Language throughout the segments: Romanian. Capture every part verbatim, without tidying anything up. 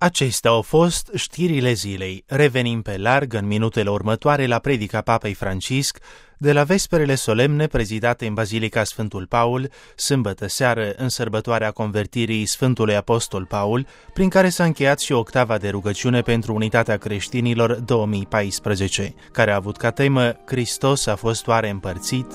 Acestea au fost știrile zilei. Revenim pe larg în minutele următoare la predica Papei Francisc de la vesperele solemne prezidate în Bazilica Sfântul Paul, sâmbătă seară în sărbătoarea convertirii Sfântului Apostol Paul, prin care s-a încheiat și octava de rugăciune pentru unitatea creștinilor două mii paisprezece, care a avut ca temă Hristos a fost oare împărțit?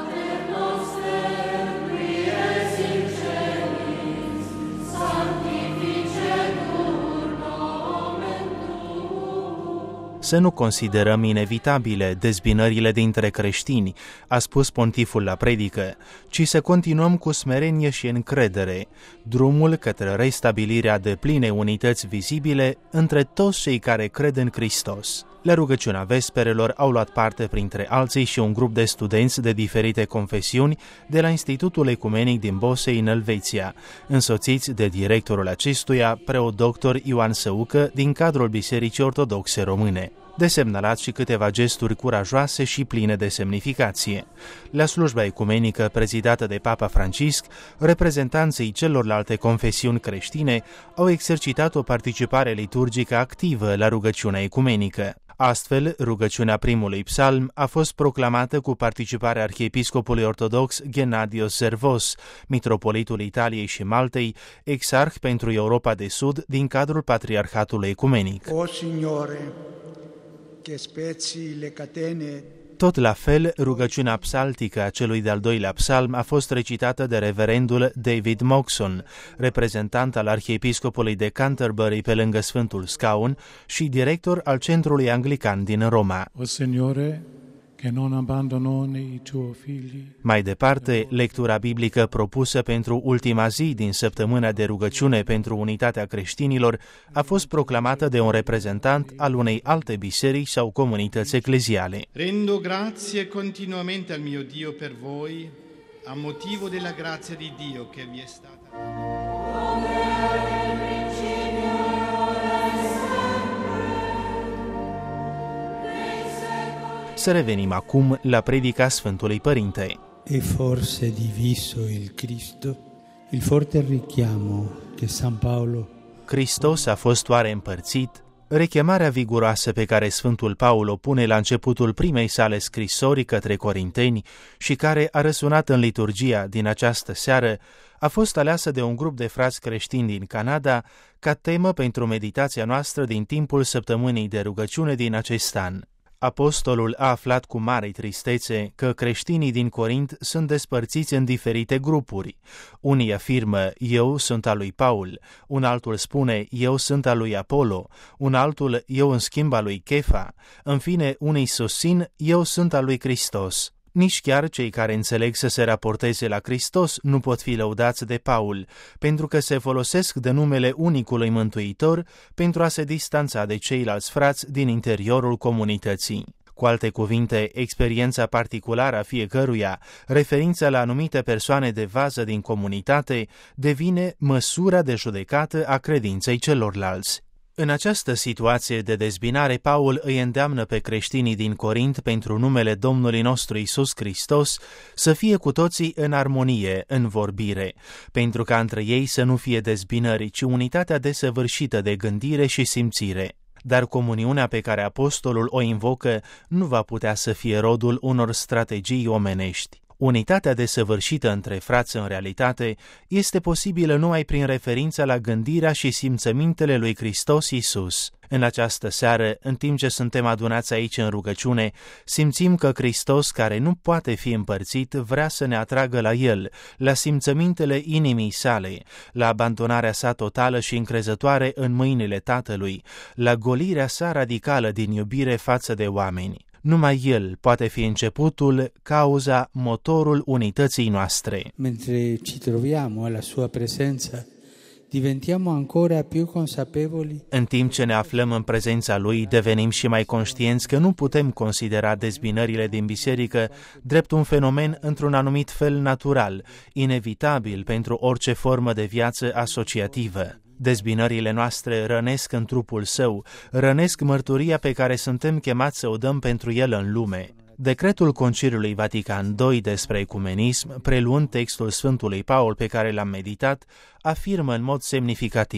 Să nu considerăm inevitabile dezbinările dintre creștini, a spus pontiful la predică, ci să continuăm cu smerenie și încredere drumul către restabilirea deplinei unități vizibile între toți cei care cred în Hristos. La rugăciunea vesperelor au luat parte printre alții și un grup de studenți de diferite confesiuni de la Institutul Ecumenic din Bosei în Elveția, însoțiți de directorul acestuia, preot doctor Ioan Săucă, din cadrul Bisericii Ortodoxe Române. De semnalat și câteva gesturi curajoase și pline de semnificație. La slujba ecumenică prezidată de Papa Francisc, reprezentanții celorlalte confesiuni creștine au exercitat o participare liturgică activă la rugăciunea ecumenică. Astfel, rugăciunea primului psalm a fost proclamată cu participarea arhiepiscopului ortodox Gennadios Servos, mitropolitul Italiei și Maltei, exarh pentru Europa de Sud din cadrul Patriarhatului Ecumenic. O Signore, che spezzi le catene. Tot la fel, rugăciunea psaltică a celui de-al doilea psalm a fost recitată de reverendul David Moxon, reprezentant al arhiepiscopului de Canterbury pe lângă Sfântul Scaun și director al Centrului Anglican din Roma. O Signore, che non abbandononi i tuoi figli. Mai departe, lectura biblică propusă pentru ultima zi din săptămâna de rugăciune pentru unitatea creștinilor a fost proclamată de un reprezentant al unei alte biserici sau comunități ecleziale. Rendo grazie continuamente al mio Dio per voi, a motivo della grazia di Dio che vi è stata. Să revenim acum la predica Sfântului Părinte. E forse diviso il Cristo, il forte richiamo che San Paolo. Hristos a fost oare împărțit? Rechemarea viguroasă pe care Sfântul Paul o pune la începutul primei sale scrisori către corinteni și care a răsunat în liturgia din această seară, a fost aleasă de un grup de frați creștini din Canada ca temă pentru meditația noastră din timpul săptămânii de rugăciune din acest an. Apostolul a aflat cu mare tristețe că creștinii din Corint sunt despărțiți în diferite grupuri. Unii afirmă, eu sunt al lui Paul, un altul spune, eu sunt al lui Apollo, un altul, eu în schimb al lui Chefa, în fine, unii susțin, eu sunt al lui Hristos. Nici chiar cei care înțeleg să se raporteze la Hristos nu pot fi lăudați de Paul, pentru că se folosesc de numele unicului Mântuitor pentru a se distanța de ceilalți frați din interiorul comunității. Cu alte cuvinte, experiența particulară a fiecăruia, referința la anumite persoane de vază din comunitate, devine măsura de judecată a credinței celorlalți. În această situație de dezbinare, Paul îi îndeamnă pe creștinii din Corint pentru numele Domnului nostru Iisus Hristos să fie cu toții în armonie, în vorbire, pentru ca între ei să nu fie dezbinări, ci unitatea desăvârșită de gândire și simțire. Dar comuniunea pe care apostolul o invocă nu va putea să fie rodul unor strategii omenești. Unitatea desăvârșită între frați în realitate este posibilă numai prin referința la gândirea și simțămintele lui Hristos Iisus. În această seară, în timp ce suntem adunați aici în rugăciune, simțim că Hristos, care nu poate fi împărțit, vrea să ne atragă la El, la simțămintele inimii sale, la abandonarea sa totală și încrezătoare în mâinile Tatălui, la golirea sa radicală din iubire față de oameni. Numai El poate fi începutul, cauza, motorul unității noastre. Mentre ci troviamo alla sua presenza, diventiamo ancora più consapevoli. În timp ce ne aflăm în prezența Lui, devenim și mai conștienți că nu putem considera dezbinările din biserică drept un fenomen într-un anumit fel natural, inevitabil pentru orice formă de viață asociativă. Dezbinările noastre rănesc în trupul său, rănesc mărturia pe care suntem chemați să o dăm pentru el în lume. Decretul Conciliului Vatican doi despre ecumenism, preluând textul Sfântului Paul pe care l-am meditat, afirmă în mod semnificativ: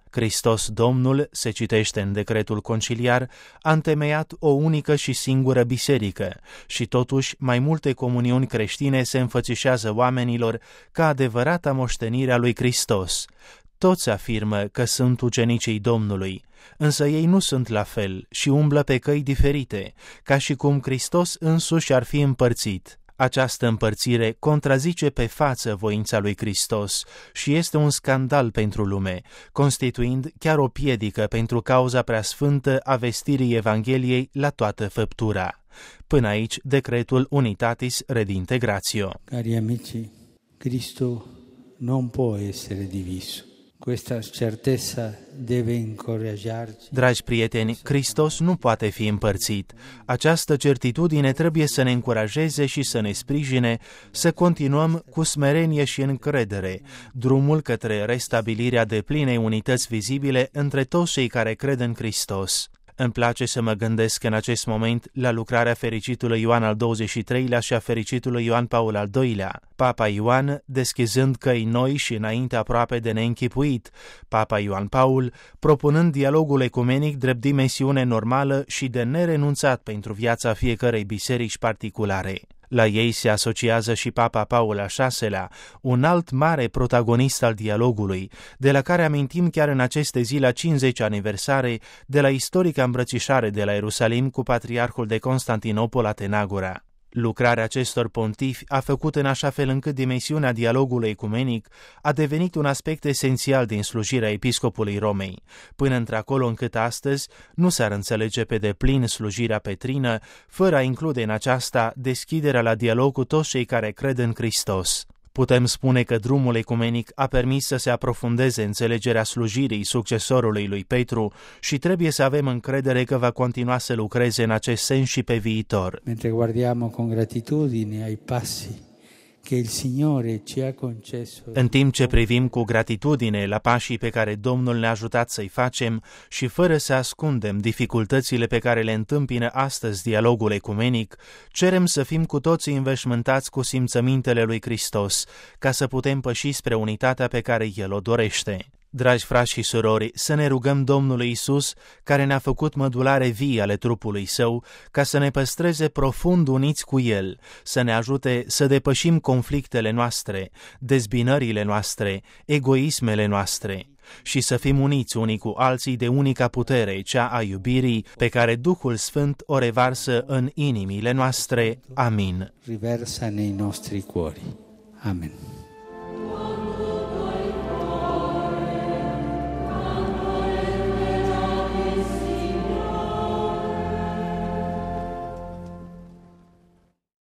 Hristos Domnul, se citește în decretul conciliar, a întemeiat o unică și singură biserică și totuși mai multe comuniuni creștine se înfățișează oamenilor ca adevărata moștenire a lui Hristos. Toți afirmă că sunt ucenicii Domnului, însă ei nu sunt la fel și umblă pe căi diferite, ca și cum Hristos însuși ar fi împărțit. Această împărțire contrazice pe față voința lui Hristos și este un scandal pentru lume, constituind chiar o piedică pentru cauza preasfântă a vestirii Evangheliei la toată făptura. Până aici, decretul Unitatis Redintegratio. Cari amici, Cristo non può essere diviso. Questa certezza deve incoraggiarci. Dragi prieteni, Hristos nu poate fi împărțit. Această certitudine trebuie să ne încurajeze și să ne sprijine să continuăm cu smerenie și încredere drumul către restabilirea deplinei unități vizibile între toți cei care cred în Hristos. Îmi place să mă gândesc în acest moment la lucrarea fericitului Ioan al douăzeci și treilea și a fericitului Ioan Paul al doilea. Papa Ioan, deschizând căi noi și înainte aproape de neînchipuit, Papa Ioan Paul, propunând dialogul ecumenic drept dimensiune normală și de nerenunțat pentru viața fiecărei biserici particulare. La ei se asociază și Papa Paul al șaselea, un alt mare protagonist al dialogului, de la care amintim chiar în aceste zile a cincizecea aniversare de la istorica îmbrățișare de la Ierusalim cu patriarhul de Constantinopol Atenagora. Lucrarea acestor pontifi a făcut în așa fel încât dimensiunea dialogului ecumenic a devenit un aspect esențial din slujirea episcopului Romei, până într-acolo încât astăzi nu s-ar înțelege pe deplin slujirea petrină, fără a include în aceasta deschiderea la dialog cu toți cei care cred în Hristos. Putem spune că drumul ecumenic a permis să se aprofundeze înțelegerea slujirii succesorului lui Petru și trebuie să avem încredere că va continua să lucreze în acest sens și pe viitor. Mentre guardiamo con gratitudine ai passi che il Signore ci ha concesso. În timp ce privim cu gratitudine la pașii pe care Domnul ne-a ajutat să-i facem și fără să ascundem dificultățile pe care le întâmpină astăzi dialogul ecumenic, cerem să fim cu toții înveșmântați cu simțămintele lui Hristos, ca să putem păși spre unitatea pe care El o dorește. Dragi frați și surori, să ne rugăm Domnului Iisus, care ne-a făcut mădulare vii ale trupului Său, ca să ne păstreze profund uniți cu El, să ne ajute să depășim conflictele noastre, dezbinările noastre, egoismele noastre și să fim uniți unii cu alții de unica putere, cea a iubirii, pe care Duhul Sfânt o revarsă în inimile noastre. Amin. Riversa nei nostri cuori. Amen.